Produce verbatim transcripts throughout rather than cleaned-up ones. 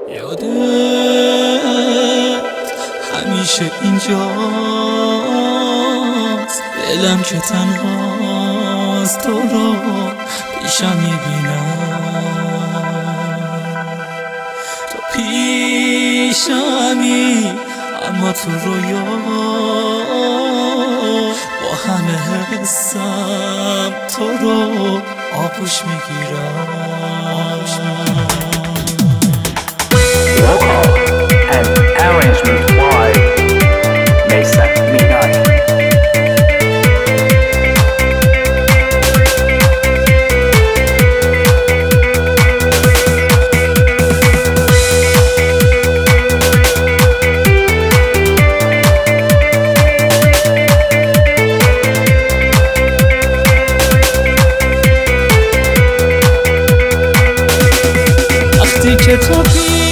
یادت همیشه اینجاست، دلم که تنهاست تو رو پیشم میبینم. تو پیشمی اما تو رویا با همه حسم تو رو آغوش میگیرم. Vocal and arrangement by Mesa Minaj. وقتی که تو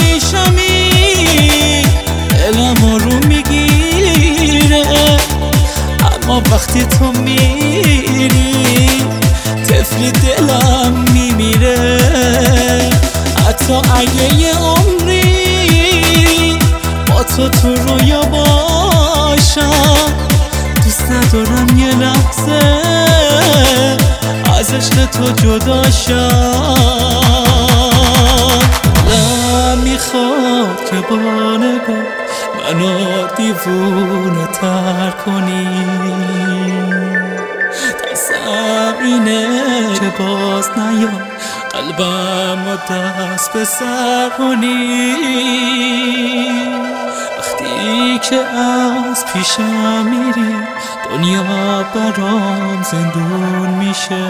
پیشمی دلم رو میگیره، اما وقتی تو میری طفلی دلم میمیره. حتی اگه یه عمری با تو تو رویا باشم، دوست ندارم یه لحظه از عشق تو جدا شم. دلم میخواد که با نگاه منو دیوونه تر کنی، دستم اینه که باز نیام قلبم و دست به سر کنی. وقتی که از پیشم میری دنیا برام زندون میشه،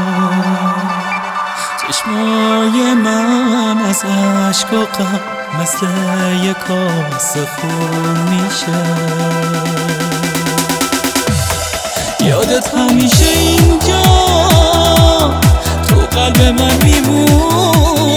چشمای من از عشق و غم مثل یک کاسه خون میشه. یادت همیشه اینجا تو قلب من میمونه،